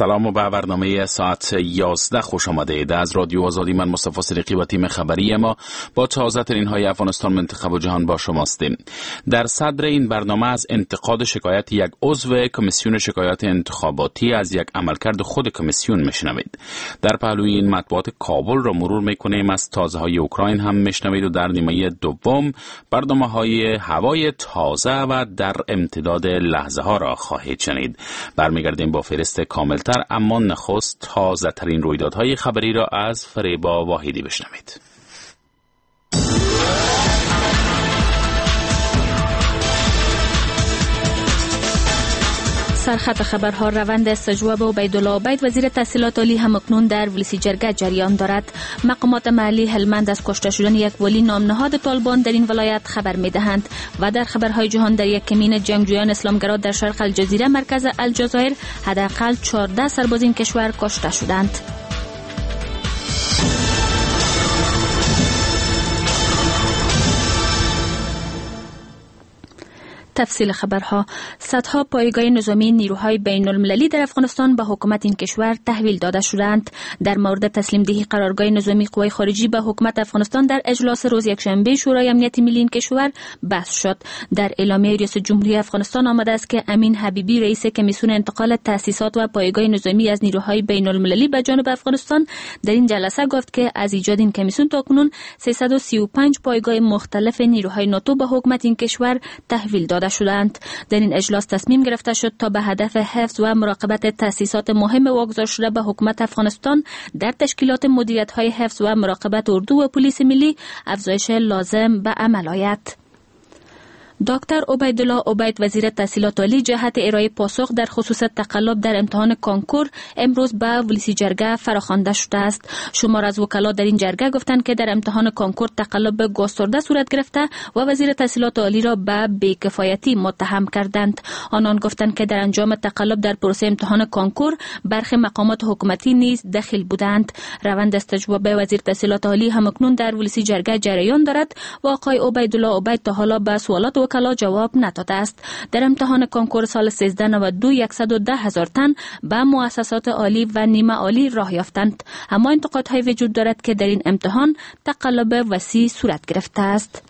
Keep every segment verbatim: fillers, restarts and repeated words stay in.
سلام و به برنامه ساعت یازده خوش آمده اید. از رادیو آزادی من مصطفی صدیقی و تیم خبری ما با تازه ترین های افغانستان، منطقه و جهان با شماستیم. در صدر این برنامه از انتقاد شکایت یک عضو کمیسیون شکایات انتخاباتی از یک عملکرد خود کمیسیون میشنوید. در پهلوی این مطبوعات کابل را مرور میکنیم، از تازه های اوکراین هم میشنوید و در نیمه دوم برنامه های هوای تازه و در امتداد لحظه ها را خواهید شنید. برمیگردیم با فهرست کاملتر، اما نخست تازه ترین رویدادهای خبری را از فریبا واحدی بشنوید. سرخط خبرها. روند استجواب عبیدالله عبید وزیر تحصیلات عالی همکنون در ولسی جرگه جریان دارد. مقامات محلی هلمند از کشته شدن یک ولی نامنهاد طالبان در این ولایت خبر می‌دهند و در خبرهای جهان در یک کمین جنگجویان اسلامگرا در شرق الجزیره مرکز الجزایر حداقل چهارده سرباز این کشور کشته شدند. تفصیل خبرها. صدها پایگاه نظامی نیروهای بین المللی در افغانستان به حکومت این کشور تحویل داده شدند. در مورد تسلیم دهی قرارگاه نظامی قوای خارجی به حکومت افغانستان در اجلاس روز یکشنبه شورای امنیت ملی این کشور بحث شد. در اعلامیه رئیس جمهوری افغانستان آمده است که امین حبیبی رئیس کمیسیون انتقال تأسیسات و پایگاه نظامی از نیروهای بین المللی به جانب افغانستان در این جلسه گفت که از ایجاد این کمیسیون تاکنون سیصد و سی و پنج پایگاه مختلف نیروهای ناتو به حکومت این کشور تحویل داده شدند. در این اجلاس تصمیم گرفته شد تا به هدف حفظ و مراقبت تأسیسات مهم واگذار شده به حکومت افغانستان در تشکیلات مدیریت‌های حفظ و مراقبت اردو و پلیس ملی افزایش لازم به عمل آید. دکتر عبیدالله عبید وزیر تحصیلات عالی جهت ارائه پاسخ در خصوص تقلب در امتحان کانکور امروز به ولسی جرگه فراخوانده شده است. شمار از وکلا در این جرگه گفتند که در امتحان کانکور تقلب گسترده صورت گرفته و وزیر تحصیلات عالی را به بی‌کفایتی متهم کردند. آنان گفتند که در انجام تقلب در پروسه امتحان کانکور برخی مقامات حکومتی نیز دخیل بودند. روند استجواب وزیر تحصیلات عالی همکنون در ولسی جرگه جریان دارد و آقای عبیدالله عبید تا حالا به سوالات وکلا جواب نداده است. در امتحان کانکور سال سیزده نود و دو صد و ده هزار تن به مؤسسات عالی و نیمه عالی راه یافتند. اما انتقادهای وجود دارد که در این امتحان تقلب وسیع صورت گرفته است.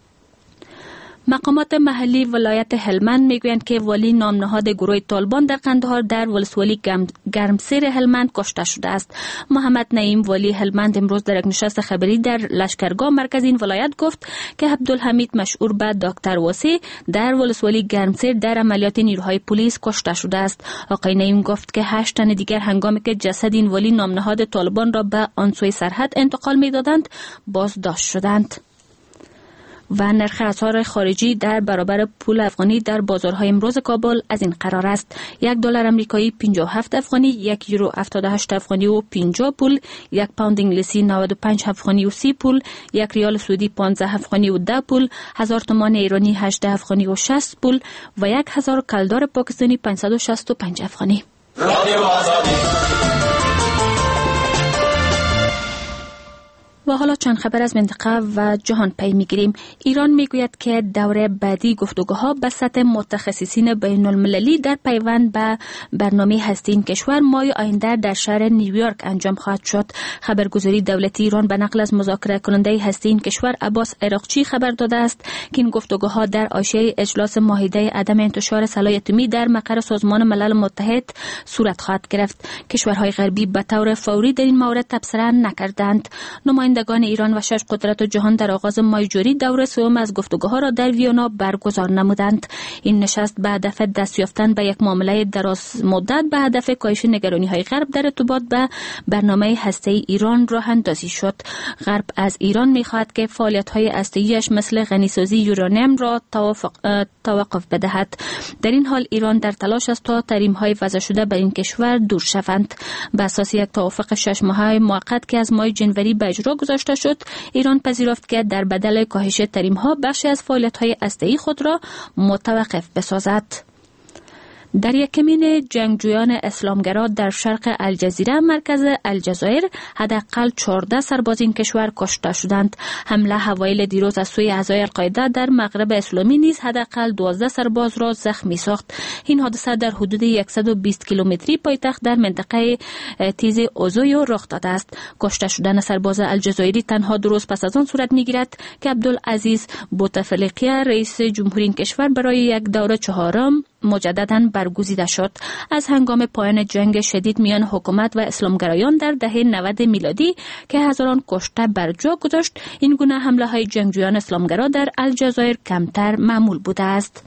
مقامات محلی ولایت هلمند میگویند که ولی نامنهاد گروه طالبان در قندهار در ولسوالی گرمسیر هلمند کشته شده است. محمد نعیم ولی هلمند امروز در یک نشست خبری در لشکرگاه مرکز این ولایت گفت که عبدالحمید مشهور به دکتر وسی در ولسوالی گرمسیر در عملیات نیروهای پلیس کشته شده است. آقای نعیم گفت که هشت تن دیگر هنگامی که جسد این ولی نامنهاد طالبان را به آن سوی سرحد انتقال میدادند بازداشت شدند. و نرخ اسعار خارجی در برابر پول افغانی در بازارهای امروز کابل از این قرار است: یک دلار آمریکایی پنجاه و هفت افغانی، یک یورو هفتاد و هشت افغانی و پنجاه پول، یک پوند انگلیسی نود و پنج افغانی و سی پول، یک ریال سعودی پانزده افغانی و ده پول، هزار تومان ایرانی هجده افغانی و شصت پول و یک هزار کلدار پاکستانی پانصد و شصت و پنج افغانی. و حالا چند خبر از منطقه و جهان پی میگیریم. ایران میگوید که دوره بعدی گفتگوها به سطح متخصصین بین المللی در پیوند به برنامه هسته این کشور ماه آینده در شهر نیویورک انجام خواهد شد. خبرگزاری دولتی ایران به نقل از مذاکره کننده هسته این کشور عباس عراقچی خبر داده است که این گفتگوها در حاشیه اجلاس معاهده عدم انتشار سلاح اتمی در مقر سازمان ملل متحد صورت خواهد گرفت. کشورهای غربی به طور فوری در این مورد تبصره نکردند. نمایندگان ایران و شش قدرت جهان در آغاز ماه جاری دوره سوم از گفتگوها را در وینا برگزار نمودند. این نشست به هدف دست یافتن به یک معامله دراز مدت به هدف کاهش نگرانی‌های غرب در ارتباط به برنامه هسته‌ای ایران راه اندازی شد. غرب از ایران می‌خواهد که فعالیت‌های هسته‌ایش مثل غنیسازی یورانیم را توقف بدهد. در این حال ایران در تلاش است تا تحریم‌های وضع شده بر این کشور دور شوند. بر اساس یک توافق شش ماهه موقت که از ماه جنوری به اجرا گذاشته شد، ایران پذیرفت که در بدل کاهش تحریم‌ها بخشی از فعالیت‌های هسته‌ای خود را متوقف بسازد. در یکمین جنگجویان اسلامگرا در شرق الجزیره مرکز الجزایر حداقل چهارده سرباز این کشور کشته شدند. حمله هوایی دیروز از سوی اعضای القاعده در مغرب اسلامی نیز حداقل دوازده سرباز را زخمی ساخت. این حادثه در حدود صد و بیست کیلومتری پایتخت در منطقه تیز اوزویو رخ داده است. کشته شدن سرباز الجزایری تنها دو روز پس از آن صورت می‌گیرد که عبدالعزیز بوتفلیقه رئیس جمهوری این کشور برای یک دوره چهارم مجدداً برگزیده شد. از هنگام پایان جنگ شدید میان حکومت و اسلامگرایان در دهه نود میلادی که هزاران کشته بر جا گذاشت، این گونه حمله های جنگجویان اسلامگرا در الجزایر کمتر معمول بوده است.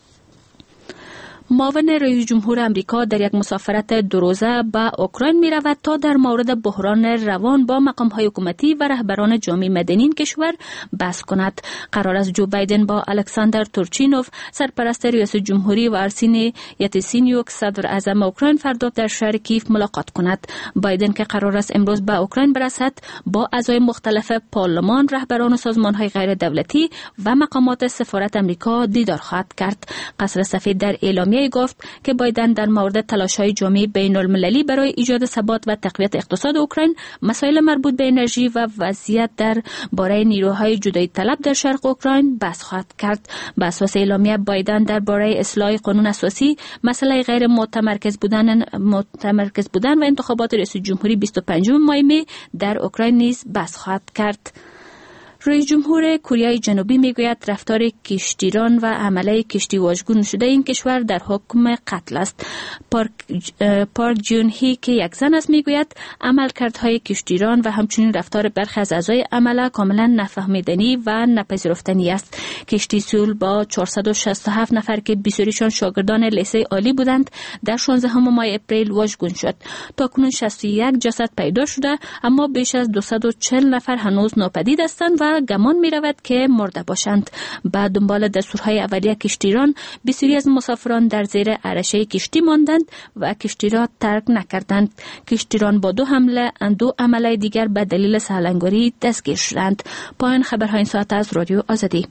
معاون رئیس جمهور امریکا در یک مسافرت دو روزه به اوکراین می رود تا در مورد بحران روان با مقام های حکومتی و رهبران جامعه مدنی کشور بحث کند. قرار است جو بایدن با الکساندر تورچینوف سرپرست ریاست جمهوری و ارسین یاتسینیوک صدر اعظم اوکراین فردا در شهر کیف ملاقات کند. بایدن که قرار است امروز به اوکراین برسد با اعضای مختلف پارلمان، رهبران سازمان های غیر دولتی و مقامات سفارت امریکا دیدار خواهد کرد. قصر سفید در اعلامیه گفت که بایدن در مورد تلاش‌های جامعه بین‌المللی برای ایجاد ثبات و تقویت اقتصاد اوکراین، مسائل مربوط به انرژی و وضعیت در باره نیروهای جدایی طلب در شرق اوکراین بحث خواهد کرد. بر اساس اعلامیه بایدن درباره اصلاح قانون اساسی، مسئله غیر متمرکز بودن متمرکز بودن و انتخابات ریاست جمهوری بیست و پنجم مای می در اوکراین نیز بحث خواهد کرد. رئیس جمهور کره جنوبی میگوید رفتار کشتیران و عمله کشتی واژگون شده این کشور در حکم قتل است. پارک, پارک جون هی که یک زن است میگوید عملکردهای کشتیران و همچنین رفتار برخی از اعضای عمله کاملا نفهمیدنی و نپذیرفتنی است. کشتی سول با چهارصد و شصت و هفت نفر که بیشترشان شاگردان لیسه عالی بودند در شانزدهم ماه اپریل واژگون شد. تاکنون شصت و یک جسد پیدا شده، اما بیش از دویست و چهل نفر هنوز ناپدید هستند و گمان می رود که مرده باشند. بعد دنبال دستورهای اولیه کشتیران، بسیاری از مسافران در زیر عرشه کشتی ماندند و کشتی را ترک نکردند. کشتیران با دو حمله دو عمله دیگر به دلیل سالنگاری دستگیر شدند. پایان خبرهای این ساعت از رادیو آزادی.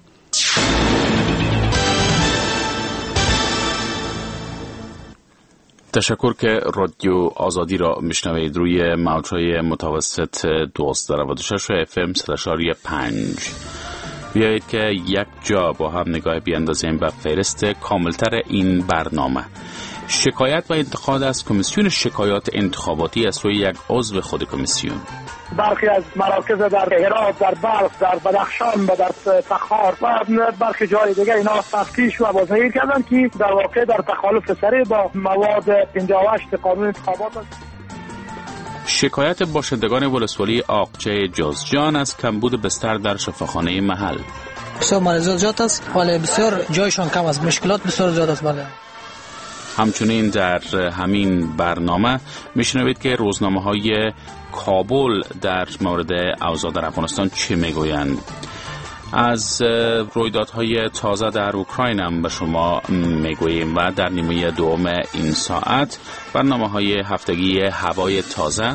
تشکر که رادیو آزادی را میشنوید روی موجهای متوسط دویست و نود و شش اف ام صد و شش و پنج. بیایید که یک جا با هم نگاه بیاندازیم به فهرست کاملتر این برنامه. شکایت و انتقاد از کمیسیون شکایات انتخاباتی از سوی یک عضو خود کمیسیون. برخی از مراکز در هرات، در بلخ، در بدخشان و در تخار و برخی جای دیگه اینا تفتیش و بازنگری کردند که در واقع در تخالف سریع با مواد پنجاه و هشت قانون انتخابات است. شکایت باشندگان ولسوالی آقچه جازجان از کمبود بستر در شفاخانه محل. بسیار مریضات زیاد است ولی بسیار جایشان کم است، مشکلات بسیار زیاد است. بله. همچنین در همین برنامه میشنوید که روزنامه های کابل در مورد اوضاع در افغانستان چه میگویند. از رویدادهای تازه در اوکراین هم به شما میگوییم و در نیمه دوم این ساعت برنامه های هفتگی هوای تازه،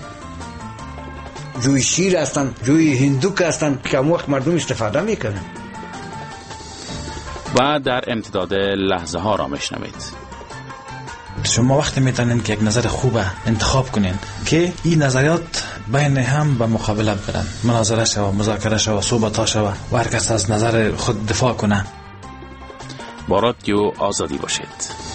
جوی شیر هستن، جوی هندوک هستن که هم وقت مردم استفاده میکنن و در امتداد لحظه ها را میشنوید. شما وقتی میتونین که یک نظر خوبه انتخاب کنین که این نظریات بین هم به مقابله برن، مناظره شوه، مذاکره شوه، صحبت ها شوه و هر کس از نظر خود دفاع کنه. با رادیو آزادی باشید.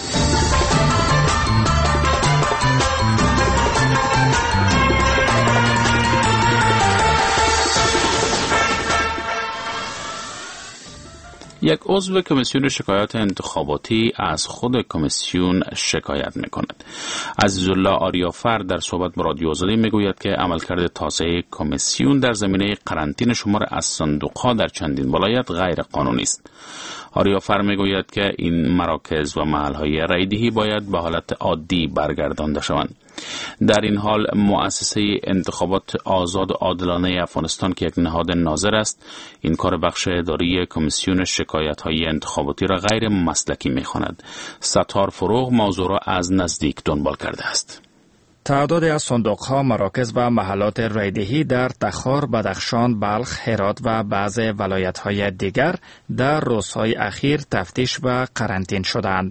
یک عضو کمیسیون شکایات انتخاباتی از خود کمیسیون شکایت می‌کند. عزیزالله آریافر در صحبت با رادیو آزادی میگوید که عملکرد تازه کمیسیون در زمینه قرنطینه شمار از صندوق‌ها در چندین ولایت غیر قانونی است. آریافر میگوید که این مراکز و محل‌های رایدهی باید به حالت عادی برگردانده شوند. در این حال مؤسسه انتخابات آزاد و عادلانه افغانستان که یک نهاد ناظر است، این کار بخش اداری کمیسیون شکایت‌های انتخاباتی را غیر مسلکی می‌خواند. ستار فروغ موضوع را از نزدیک دنبال کرده است. تعدادی از صندوق‌ها، مراکز و محلات رایدهی در تخار، بدخشان، بلخ، هرات و بعضی ولایت‌های دیگر در روزهای اخیر تفتیش و قرنطین شدند.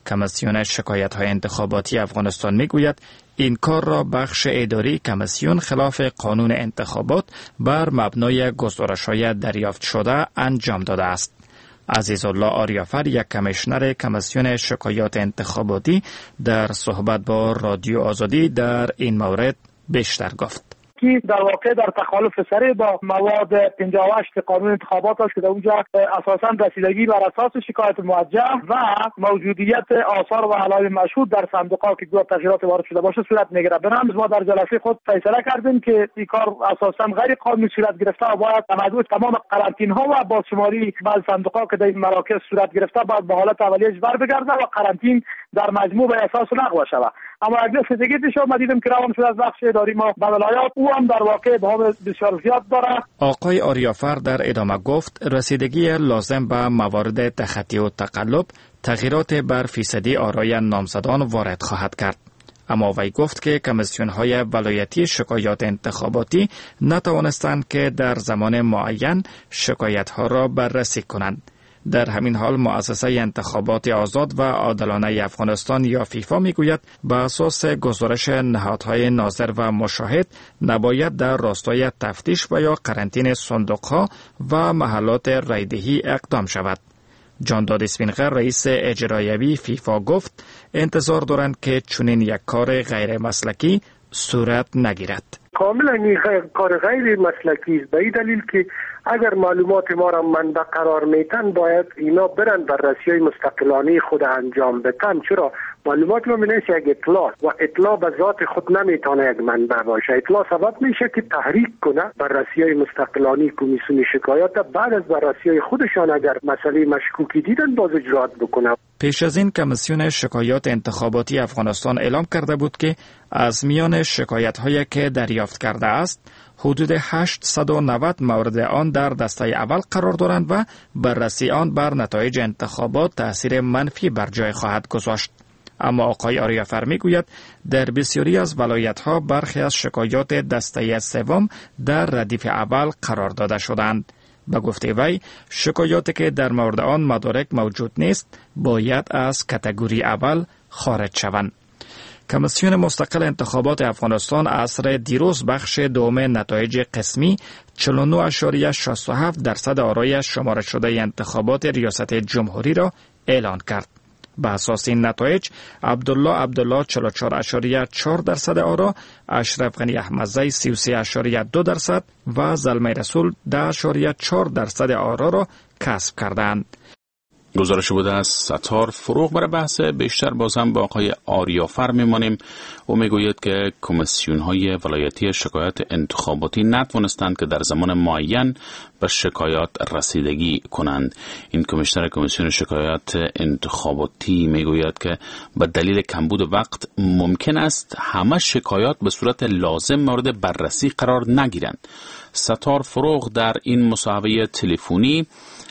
کمیسیون شکایت‌های انتخاباتی افغانستان میگوید این کار را بخش اداری کمیسیون خلاف قانون انتخابات بر مبنای گزارش‌های دریافت شده انجام داده است. عزیزالله آریافر، یک کمیشنر کمیسیون شکایات انتخاباتی، در صحبت با رادیو آزادی در این مورد بیشتر گفت. که در واقع در تخالف سریع با مواد پنجاه و هشت قانون انتخابات است که در اونجا اساساً رسیدگی بر اساس شکایت موجه و موجودیت آثار و علائم مشهود در صندوق‌ها که گویا تغییرات وارد شده باشه صورت میگیره. بنابراین ما در جلسه خود فیصله کردیم که این کار اساساً غیر قانونی صورت گرفته و باید مجموع تمام قرنطینه‌ها و بازشماری بعض صندوق‌ها که در این مراکز صورت گرفته باید به حالت اولیه برگرده و قرنطین در مجموع به اساس لغو شود. اما اگر رسیدگی پیش آمد دیدیم که روان شده از بخش اداری ما به ولایات او هم در واقع ابهام بسیار زیاد داره. آقای آریافر در ادامه گفت رسیدگی لازم به موارد تخطی و تقلب تغییرات بر فیصدی آرای نامزدان وارد خواهد کرد. اما وی گفت که کمیسیون‌های ولایتی شکایات انتخاباتی نتوانستند که در زمان معین شکایت‌ها را بررسی کنند. در همین حال مؤسسه انتخابات آزاد و عادلانه افغانستان یا فیفا میگوید به اساس گزارش نهادهای ناظر و مشاهد نباید در راستای تفتیش و یا قرنطینه صندوقها و محلات رایدهی اقدام شود. جانداد اسفینقر رئیس اجرایوی فیفا گفت انتظار دارند که چنین یک کار غیر مسلکی صورت نگیرد. کاملا این کار غیر مسلکی است، به این دلیل که اگر معلومات ما را منبع قرار میتن باید اینا برن بررسی‌های مستقلانه خود انجام بدن. چرا معلومات ما می‌نویسه یک اطلاع و اطلاع به ذات خود نمیتونه یک منبع باشه. اطلاع سبب میشه که تحریک کنه بررسی‌های مستقلانه کمیسیون شکایات بعد از بررسی‌های خودشان اگر مسئله مشکوکی دیدن باز اجرات بکنه. پیش از این کمیسیون شکایات انتخاباتی افغانستان اعلام کرده بود که از میان شکایت‌هایی که دریافت کرده است حدود هشتصد و نود مورد آن در دسته اول قرار دارند و بررسی آن بر نتایج انتخابات تأثیر منفی بر جای خواهد گذاشت. اما آقای آریافر میگوید در بسیاری از ولایت‌ها برخی از شکایات دسته سوم در ردیف اول قرار داده شدند. به گفته وی شکایاتی که در مورد آن مدارک موجود نیست باید از کاتگوری اول خارج شوند. کمیسیون مستقل انتخابات افغانستان عصر دیروز بخش دوم نتایج قسمی چهل و نه و شصت و هفت درصد آرای شماره شده انتخابات ریاست جمهوری را اعلان کرد. به اساس این نتایج عبدالله عبدالله چهل و چهار و چهار درصد آرا، اشرف غنی احمدزی سی و سه و دو درصد و زلمه رسول ده و چهار درصد آرا را کسب کردند. گزارش بوده از ستار فروغ. برای بحث بیشتر بازم با آقای آریافر میمانیم. او میگوید که کمیسیون های ولایتی شکایت انتخاباتی نتوانستند که در زمان معین به شکایات رسیدگی کنند. این کمیشنر کمیسیون شکایت انتخاباتی میگوید که به دلیل کمبود وقت ممکن است همه شکایات به صورت لازم مورد بررسی قرار نگیرند. ستار فروغ در این مصاحبه تلفنی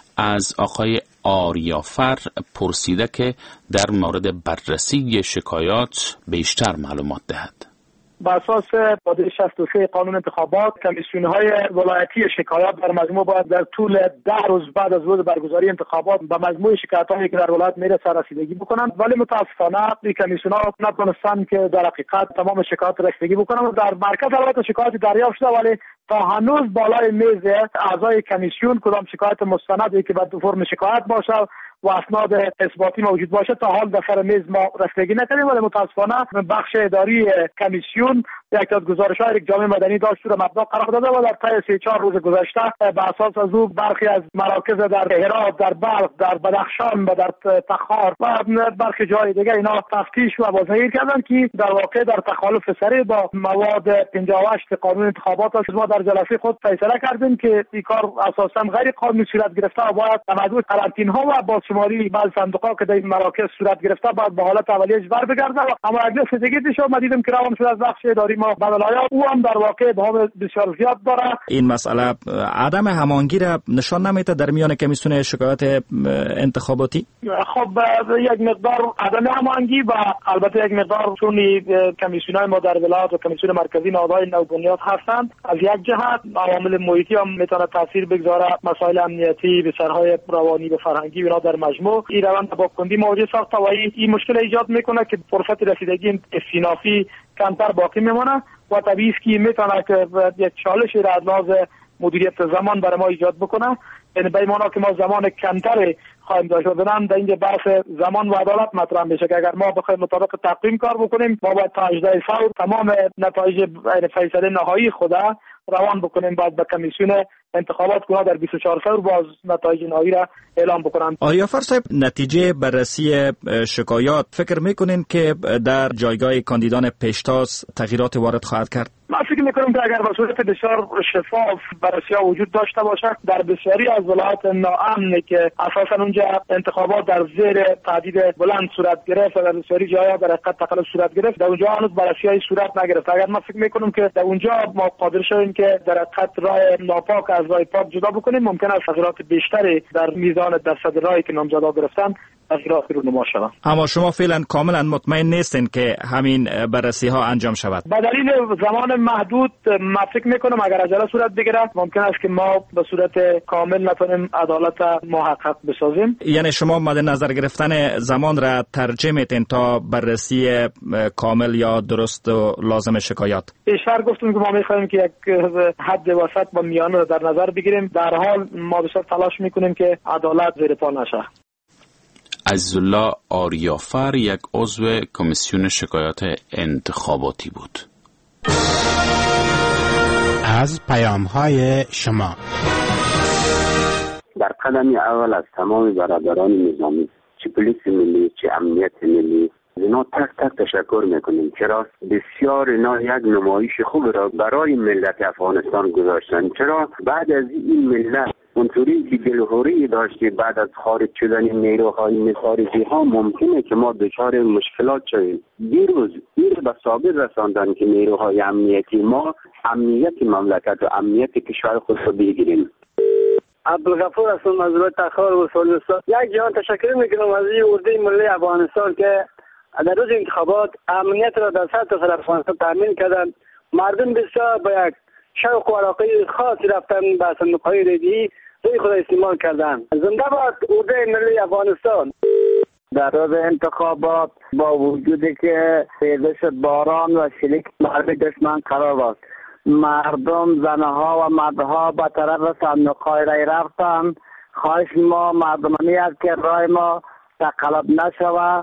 از آقای آریافر پرسیده که در مورد بررسی شکایات بیشتر معلومات دهد. بر اساس ماده شصت و سه قانون انتخابات کمیسیون‌های ولایتی شکایات در مجموع باید در طول ده روز بعد از روز برگزاری انتخابات به مجموع شکایت‌هایی که در ولایت میرسه رسیدگی بکنند، ولی متاسفانه این کمیسیون‌ها نتونستند که در حقیقت تمام شکایات رسیدگی بکنند. در مرکز البته شکایت دریافت شده ولی تا هنوز بالای میز اعضای کمیسیون کدام شکایت مستندی که به فرم شکایت باشه و اسناد اثباتی موجود باشه تا حال در سر میز ما رسیدگی نکردیم، ولی متاسفانه بخش اداری کمیسیون یک از گزارش‌های یک جامعه مدنی داشت رو مبنا قرار داده و در طی سه چهار روز گذشته به اساس از او برخی از مراکز در هرات، در بلخ، در بدخشان و در تخار و برخی جای دیگه اینا تفتیش و بازنگری کردن که در واقع در تخالف سریع با مواد پنجاه و هشت قانون انتخابات است. ما در جلسه خود فیصله کردیم که این کار اساساً غیر قانونی صورت گرفته و باید مجموع قرنطینه‌ها و بازشماری بعض صندوق‌ها که در این مراکز صورت گرفته باید به حالت اولیه بر بگرده. اما اگر رسیدگی پیش آمد دیدیم که روان شده از بخش اداری ما به ولایات او هم در واقع ابهام بسیار زیاد داره. این مسئله عدم هماهنگی را نشان نمیده در میان کمیسیون شکایات انتخاباتی؟ خب یک مقدار عدم هماهنگی و البته یک مقدار چون کمیسیون‌های ما در ولایات و کمیسیون مرکزی نهادهای نوبنیاد هستند، از یک جهت عوامل محیطی هم میتونه تاثیر بگذاره، مسائل امنیتی، بسرهای روانی و فرهنگی اینا در مجموع این روند تباکندی مواجه ساخته و این مشکل ایجاد میکنه که فرصت رسیدگی استینافی کمتر باقی میمونه و طبیعی است که میتونه که یک چالش را از لحاظ مدیریت زمان برای ما ایجاد بکنه. یعنی به معنی که ما زمان کمتری خواهیم داشت و بنام در اینجا بحث زمان و عدالت مطرح میشه که اگر ما بخوایم مطابق تقویم کار بکنیم ما باید تا هجده سال تمام نتایج فیصله نهایی خود روان بکنیم، بعد به کمیسیون انتخابات کنه در بیست و چهار سال باز نتایج نهایی را اعلام بکنن. آریافر صاحب، نتیجه بررسی شکایات فکر میکنین که در جایگاه کاندیدان پیشتاز تغییرات وارد خواهد کرد؟ من فکر میکنم که اگر به صورت بسیار شفاف بررسی ها وجود داشته باشه در بسیاری از ولایات ناامنی که اساسا اونجا انتخابات در زیر تهدید بلند صورت گرفت و در بسیاری جاها در حقیقت تقلب صورت گرفت، در اونجا هنوز بررسی های صورت نگرفت. اگر من فکر میکنم که در اونجا ما قادر شویم که در حقیقت راه ناپاک از راه پاک جدا بکنیم، ممکن است تغییرات بیشتری در میزان درصد رایی که نامزدا گرفتن تغییرات رونما شود. اما شما فعلا کاملا مطمئن نیستین که همین بررسی ها انجام شود؟ به دلیل زمان محدود من فکر میکنم اگر عجله صورت بگیره ممکن است که ما به صورت کامل نتونیم عدالت محقق بسازیم. یعنی شما مد نظر گرفتن زمان را ترجیح میتین تا بررسی کامل یا درست و لازم شکایات؟ بیشتر گفتم که ما میخوایم که یک حد وسط و میانه در نظر بگیریم. در حال ما بسیار تلاش میکنیم که عدالت زیر پا نشه. عزیزالله آریافر یک عضو کمیسیون شکایات انتخاباتی بود. از پیام‌های شما در قدم اول از تمام برادران نظامی، چه پلیس ملی چه امنیت ملی، اینا تک تک تشکر میکنیم. چرا بسیار اینا یک نمایش خوب را برای ملت افغانستان گذاشتن. چرا بعد از این ملت اونطوری که دلهوری داشتی بعد از خارج شدن نیروهای خارجی ها ممکنه که ما دچار مشکلات شویم. دیروز این به ثابت رساندن که نیروهای امنیتی ما امنیت مملکت و امنیت کشور خود را بگیریم. عبدالغفور هستم از روی تخار و سولستان. یک جهان تشکر میکنم از این اردوی ملی افغانستان که در روز انتخابات امنیت را در سطح افغانستان تامین کردن. مردم بسیار با یک شوق و علاقه خاصی رفتن به صندوق‌های رایگیری روی خود استعمال کردن. زنده باد اردوی ملی افغانستان. در روز انتخابات با وجودی که ریزش باران و شلیک مرد دشمن قرار بود، مردم زنها و مردها به طرف صندوق‌های رای رفتن. خواهش ما مردمانی است که رای ما تقلب نشود.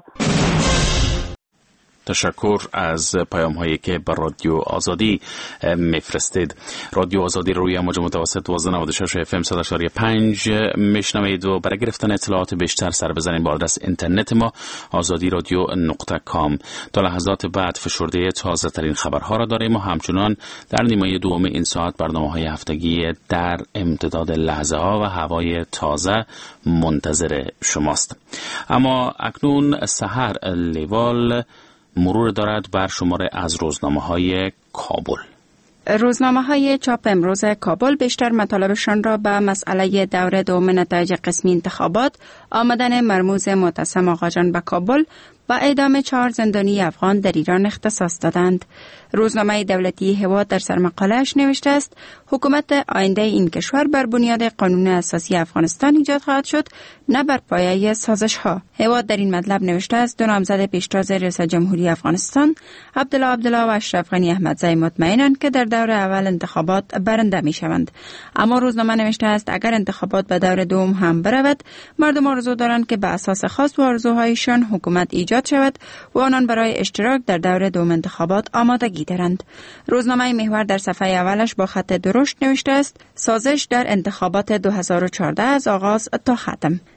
تشکر از پیام هایی که بر رادیو آزادی میفرستید. رادیو آزادی روی موج متوسط دوازده نود و شش اف ام صد و شش و پنج میشنوید و برای گرفتن اطلاعات بیشتر سر بزنید با آدرس اینترنت ما آزادی رادیو نقطه کام. تا لحظات بعد فشرده تازه ترین خبرها را داریم و همچنان در نیمه دوم این ساعت برنامه های هفتگی در امتداد لحظه ها و هوای تازه منتظر شماست. اما اکنون سحر لیوال مرور دارد بر شماره از روزنامه‌های کابل. روزنامه‌های چاپ امروز کابل بیشتر مطالبشان را به مسئله دور دوم نتایج قسمی انتخابات، آمدن مرموز معتصم آقاجان به کابل و اعدام چهار زندانی افغان در ایران اختصاص دادند. روزنامه دولتی هوا در سرمقاله‌اش نوشته است حکومت آینده این کشور بر بنیاد قانون اساسی افغانستان ایجاد خواهد شد، نه بر پایه سازش‌ها. هوا در این مطلب نوشته است دو نامزد پیشتاز ریاست جمهوری افغانستان عبدالله عبدالله و اشرف غنی احمدزی مطمئنند که در دور اول انتخابات برنده می‌شوند. اما روزنامه نوشته است اگر انتخابات به دور دوم هم برود، مردم آرزو دارند که به اساس خاص و آرزوهایشان حکومت ایجاد شود و آنان برای اشتراک در دور دوم انتخابات آمادگی دارند. روزنامه محور در صفحه اولش با خط درشت نوشته است سازش در انتخابات دو هزار و چهارده از آغاز تا ختم.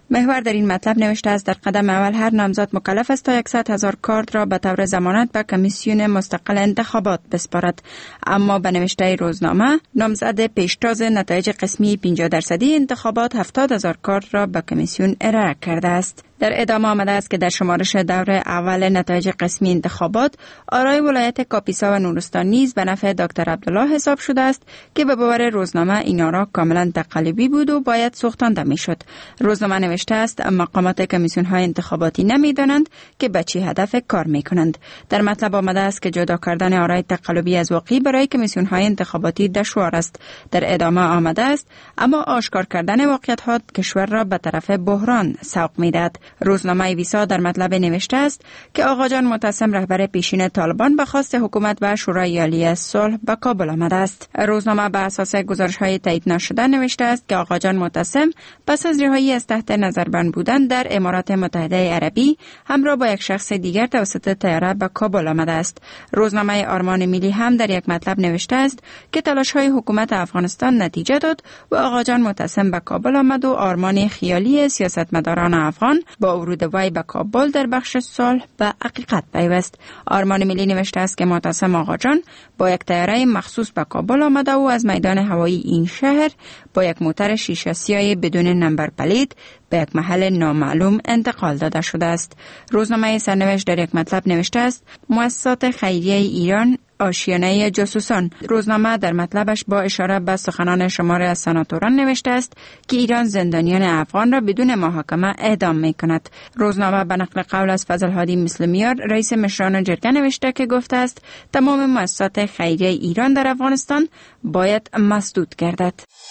محور در این مطلب نوشته است در قدم اول هر نامزد مکلف است تا صد هزار کارت را به طور ضمانت به کمیسیون مستقل انتخابات بسپارد. اما به نوشته روزنامه نامزد پیشتاز نتایج قسمی پنجاه درصدی انتخابات هفتاد هزار کارت را به کمیسیون ارائه کرده است. در ادامه آمده است که در شمارش دور اول نتایج قسمی انتخابات آرای ولایت کاپیسا و نورستان نیز به نفع دکتر عبدالله حساب شده است که به باور روزنامه این آرا کاملا تقلبی بود و باید سوختانده میشد. روزنامه نوشته است مقامات کمیسیون های انتخاباتی نمیدانند که به چه هدف کار میکنند. در مطلب آمده است که جدا کردن آرای تقلبی از واقعی برای کمیسیون های انتخاباتی دشوار است. در ادامه آمده است اما آشکار کردن واقعیت ها کشور را به طرف بحران سوق میدهد. روزنامه ویسا در مطلب نوشته است که آقا جان معتصم رهبر پیشین طالبان به خواست حکومت و شورای عالی صلح به کابل آمده است. روزنامه به اساس گزارش‌های تایید نشده نوشته است که آقا جان معتصم پس از رهایی از تحت نظربند بودن در امارات متحده عربی همراه با یک شخص دیگر توسط طیاره به کابل آمده است. روزنامه آرمان ملی هم در یک مطلب نوشته است که تلاش‌های حکومت افغانستان نتیجه داد و آقا جان معتصم به کابل آمد و آرمان خیالی سیاستمداران افغان با ورود وی به کابل در بخش صلح به حقیقت پیوست. آرمان ملی نوشته است که معتصم آقا جان با یک طیاره مخصوص به کابل آمده و از میدان هوایی این شهر با یک موتر شیشه سیاه بدون نمبر پلیت به یک محل نامعلوم انتقال داده شده است. روزنامه سرنوشت در یک مطلب نوشته است مؤسسات خیریه ایران آشیانه جاسوسان. روزنامه در مطلبش با اشاره به سخنان شماری از سناتوران نوشته است که ایران زندانیان افغان را بدون محاکمه اعدام می کند. روزنامه به نقل قول از فضل هادی مسلمیار رئیس مشران جرگه نوشته که گفته است تمام مؤسسات خیریه ایران در افغانستان باید مسدود گردد.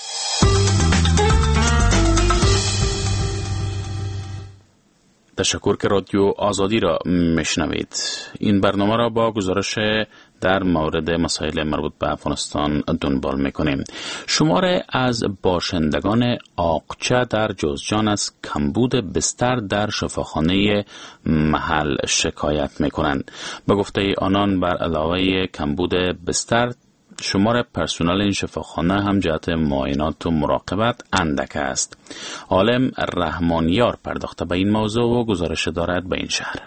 تشکر که رادیو آزادی را میشنوید. این برنامه را با گزارش در مورد مسائل مربوط به افغانستان دنبال میکنیم. شمار از باشندگان آقچه در جوزجان از کمبود بستر در شفاخانه محل شکایت میکنند. به گفته آنان بر علاوه کمبود بستر شمار پرسنل این شفاخانه هم جهت معاینات و مراقبت اندک است. عالم رحمانیار پرداخته به این موضوع و گزارش دارد به این شهر.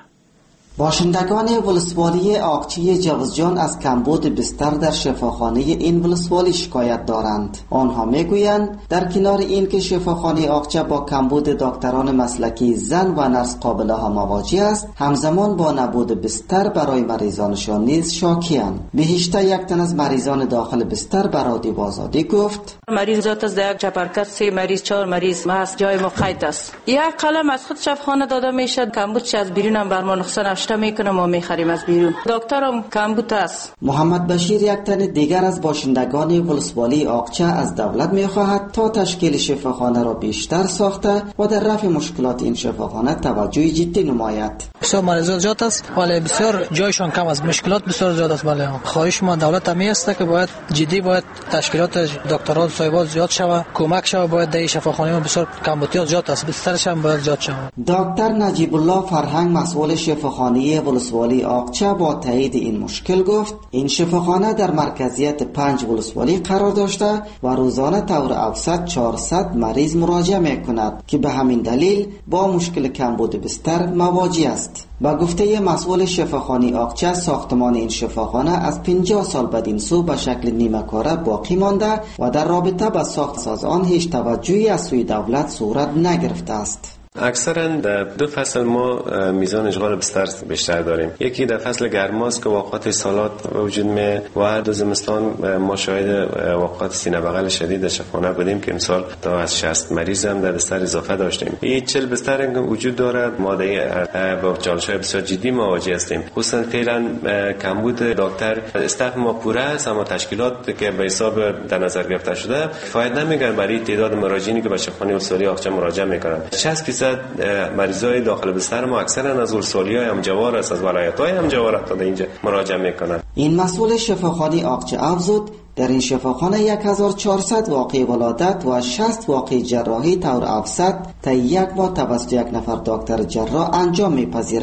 باشندگان ولسوالی آقچه جوزجان از کمبود بستر در شفاخانه این ولسوالی شکایت دارند. آنها میگویند در کنار این که شفاخانه آقچه با کمبود دکتران مسلکی زن و نرس قابله ها مواجه است، همزمان با نبود بستر برای مریضانشان نیز شاکی‌اند. بهشته یک تن از مریضان داخل بستر به رادیو آزادی گفت مریضات از یک چپرکت سه مریض چهار مریض محض جای ما قید است. یک قلم از خود شفاخانه داده میشد، کمبودش از بیرون هم بر ما نقصان میکنه، ما میخریم از بیرون. دکترم کمبود است. محمد بشیر یک تن دیگر از باشندگان ولسوالی آقچه از دولت میخواهد تا تشکیل شفاخانه را بیشتر ساخته و در رفع مشکلات این شفاخانه توجه جدی نماید. بسیار مریضات زیاد است ولی بسیار جایشان کم است، مشکلات بسیار زیاد است. ولی خواهش ما دولت می است که باید جدی باید تشکیلات دکتران صاحبان زیاد شود، کمک شود. باید در شفاخانه ما بسیار کمبودیات زیاد است، بسترش هم باید زیاد شود. دکتر نجیب الله فرهنگ مسئول شفاخانه ولسوالی آقچه با تایید این مشکل گفت این شفاخانه در مرکزیت پنج ولسوالی قرار داشته و روزانه طور اوسط چهارصد مریض مراجعه می کند که به همین دلیل با مشکل کمبود بستر مواجه است. با گفته مسئول شفاخانه آقچه ساختمان این شفاخانه از پنجاه سال بدین سو به شکل نیمه کاره باقی مانده و در رابطه با ساخت ساز آن هیچ توجهی از سوی دولت صورت نگرفته است. اکثرا در دو فصل ما میزان اشغال بستر بیشتر داریم. یکی در فصل گرماست که وقات سالات وجود می و دو زمستان ما شاهد وقات سینه بغل شدید شفاخانه بودیم که امسال تا از شصت مریض هم در بستر اضافه داشتیم. این چهل بستر وجود دارد. ما با چالش‌های بسیار جدی مواجه هستیم. خصوصا فعلا کمبود دکتر استاف ما پوره است، اما تشکیلات که به حساب در نظر گرفته شده کفایت نمی‌کنه برای تعداد مراجعینی که به شفاخانه ولسوالی آقچه مراجعه می‌کنند. شصت درصد مریضای داخل بستر ما اکثرا از ولسوالی‌های همجوار است، از ولایت‌های همجوار تا اینجا مراجعه می‌کنند. این مسئول شفاخانه آقچه افزود در این شفاخانه هزار و چهارصد واقعه ولادت و شصت واقعه جراحی طور اوسط تا یک ماه توسط یک نفر دکتر جراح انجام می‌پذیرد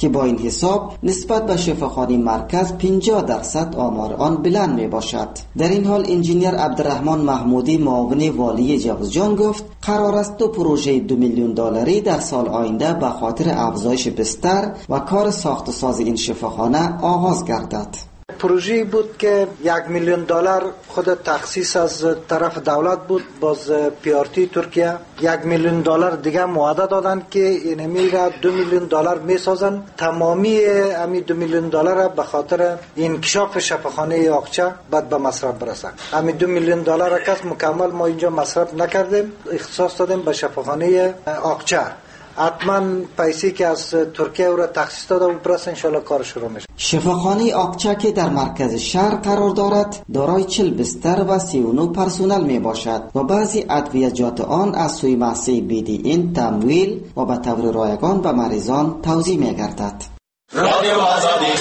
که با این حساب نسبت به شفاخانه مرکز پنجاه درصد آمار آن بلند می باشد. در این حال انجینیر عبدالرحمن محمودی معاون والی جوزجان گفت قرار است دو پروژه دو میلیون دلاری در سال آینده به خاطر افزایش بستر و کار ساخت و ساز این شفاخانه آغاز گردد. پروژه بود که یک میلیون دلار خود تخصیص از طرف دولت بود، باز پیارتی ترکیه یک میلیون دلار دیگه معاهده دادن که اینمی را دو میلیون دلار میسازن. تمامی امی دو میلیون دلار به خاطر انکشاف شفاخانه آقچه بعد به مصرف برسن. امی دو میلیون دلار کس مکمل ما اینجا مصرف نکردیم، اختصاص دادیم به شفاخانه آقچه. حتما پیسی که از ترکیه او را تخصیص داده و برس انشالله کار شروع میشه. شفاخانه آقچه که در مرکز شهر قرار دارد دارای چهل بستر و سی و نه پرسنل می باشد و بعضی ادویجات آن از سوی مؤسسه بی دی این تمویل و به طور رایگان به مریضان توزیع می گردد. رادیو آزادی.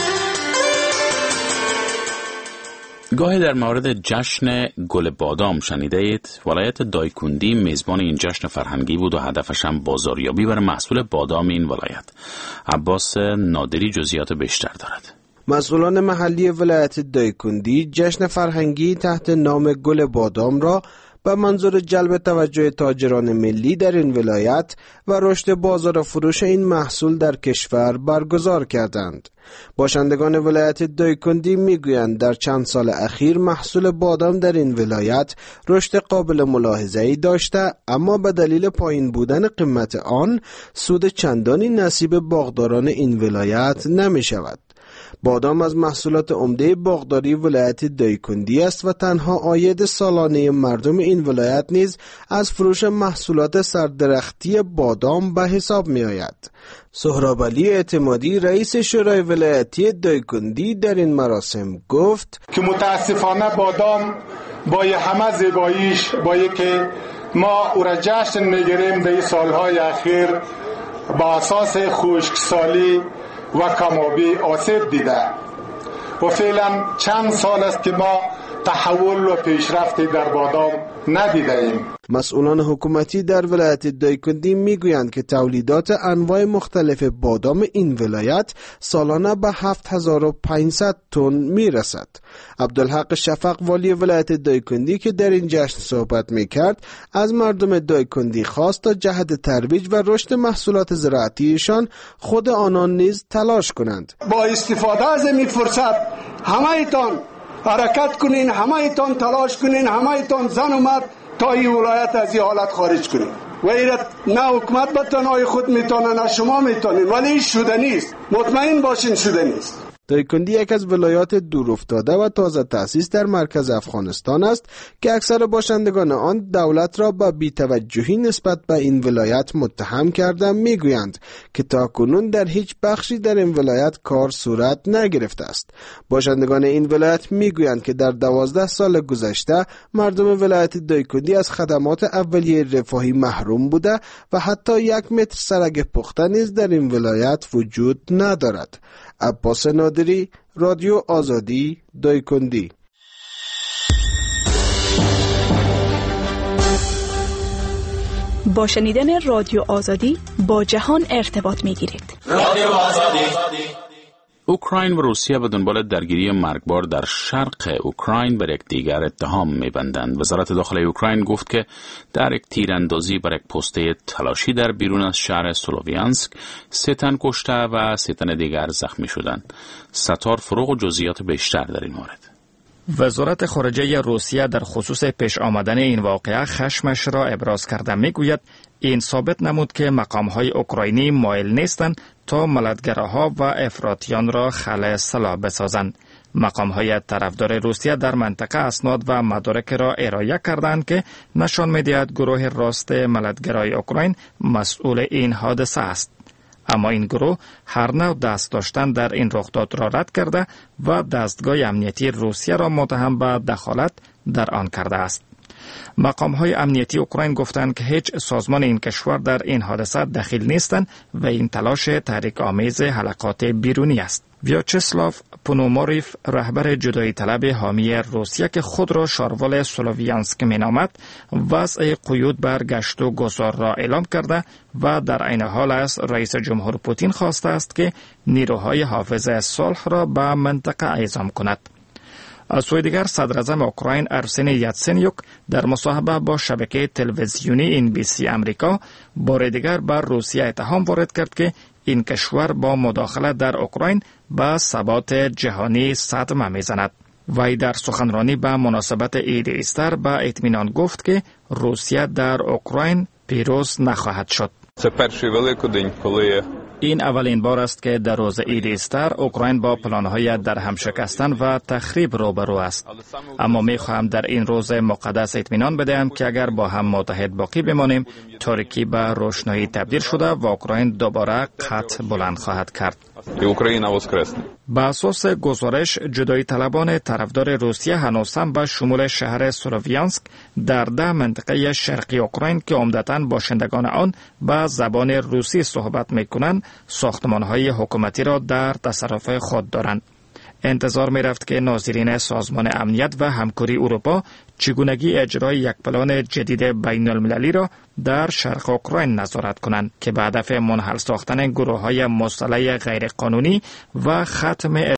گاهی در مورد جشن گل بادام شنیده اید. ولایت دایکندی میزبان این جشن فرهنگی بود و هدفش هم بازاریابی بر محصول بادام این ولایت. عباس نادری جزئیات بیشتر دارد. مسئولان محلی ولایت دایکندی جشن فرهنگی تحت نام گل بادام را به منظور جلب توجه تاجران ملی در این ولایت و رشد بازار فروش این محصول در کشور برگزار کردند. باشندگان ولایت دایکندی میگویند در چند سال اخیر محصول بادام در این ولایت رشد قابل ملاحظه‌ای داشته، اما به دلیل پایین بودن قیمت آن سود چندانی نصیب باغداران این ولایت نمی شود. بادام از محصولات عمده باغداری ولایت دایکندی است و تنها عاید سالانه مردم این ولایت نیز از فروش محصولات سردرختی بادام به حساب می آید. سهراب علی اعتمادی رئیس شورای ولایتی دایکندی در این مراسم گفت که متاسفانه بادام با همه زیباییش با که ما او را جشن میگیریم در این سالهای اخیر با اساس خشکسالی و کمابی آسیب دیده و فعلا چند سال است که ما تحول و پیشرفتی در بادام ندیده ایم. مسئولان حکومتی در ولایت دایکندی میگویند که تولیدات انواع مختلف بادام این ولایت سالانه به هفت هزار و پانصد تن میرسد. عبدالحق شفق والی ولایت دایکندی که در این جشن صحبت میکرد از مردم دایکندی خواست تا جهت ترویج و رشد محصولات زراعتیشان خود آنان نیز تلاش کنند. با استفاده از این فرصت همه ایتان حرکت کنین، همه ایتان تلاش کنین، همه ایتان زن و مرد تا این ولایت از این حالت خارج کنین و ایرت نه حکومت به تنهای خود میتونه نه شما میتونین، ولی این شده نیست. مطمئن باشین شده نیست. دایکندی یک از ولایات دور افتاده و تازه تأسیس در مرکز افغانستان است که اکثر باشندگان آن دولت را به بی‌توجهی نسبت به این ولایت متهم کرده میگویند که تاکنون در هیچ بخشی در این ولایت کار صورت نگرفته است. باشندگان این ولایت میگویند که در دوازده سال گذشته مردم ولایت دایکندی از خدمات اولیه رفاهی محروم بوده و حتی یک متر سرک پخته نیز در این ولایت وجود ندارد. عباس نادری، رادیو آزادی، دایکندی. با شنیدن رادیو آزادی با جهان ارتباط می‌گیرید. رادیو آزادی. اوکراین و روسیه به دنبال درگیری مرگبار در شرق اوکراین بر یکدیگر اتهام می‌بندند. وزارت داخلی اوکراین گفت که در یک تیراندازی بر یک پسته تلاشی در بیرون از شهر سلوویانسک سه تن کشته و سه تن دیگر زخمی شدند. ستار فروغ و جزئیات بیشتر در این مورد. وزارت خارجه روسیه در خصوص پیش آمدن این واقعه خشمش را ابراز کرده میگوید این ثابت نمود که مقام‌های اوکراینی مایل نیستند تا ملتگراها و افراطیان را خلأ سلاح بسازند. مقام‌های طرفدار روسیه در منطقه اسناد و مدارک را ارائه کردند که نشان می‌دهد گروه راست ملتگرای اوکراین مسئول این حادثه است. اما این گروه هر نوع دست داشتن در این رخداد را رد کرده و دستگاه امنیتی روسیه را متهم به دخالت در آن کرده است. مقام‌های امنیتی اوکراین گفتند که هیچ سازمان این کشور در این حادثه دخیل نیستند و این تلاش تحریک آمیز حلقات بیرونی است. ویاچسلاو پونوموریف رهبر جدایی طلب حامی روسیه که خود را شاروال سلوویانسک مینامد وضع قیود بر گشت و گذار را اعلام کرده و در عین حال از رئیس جمهور پوتین خواسته است که نیروهای حافظ صلح را به منطقه اعزام کند. از سوی دیگر صدر اعظم اوکراین ارسنی یاتسنیوک در مصاحبه با شبکه تلویزیونی این بی سی امریکا بار دیگر بر روسیه اتهام وارد کرد که این کشور با مداخله در اوکراین به ثبات جهانی صدمه میزند. وی در سخنرانی به مناسبت عید ایستر به اطمینان گفت که روسیه در اوکراین پیروز نخواهد شد. این اولین بار است که در روز عید ایستر اوکراین با پلان‌های در هم شکستن و تخریب روبرو است. اما می خواهم در این روز مقدس اطمینان بدهم که اگر با هم متحد باقی بمانیم، تاریکی به روشنایی تبدیل شده و اوکراین دوباره قد بلند خواهد کرد. به اساس گزارش، جدایی طلبان طرفدار روسیه هنوز هم به شمول شهر سلوویانسک در ده منطقه شرقی اوکراین که عمدتاً باشندگان آن به زبان روسی صحبت می‌کنند، ساختمان‌های حکومتی را در تصرف خود دارند. انتظار می رفت که ناظرین سازمان امنیت و همکاری اروپا چگونگی اجرای یک پلان جدید بین المللی را در شرق اوکراین نظارت کنند که به هدف منحل ساختن گروه‌های مسلح غیرقانونی و ختم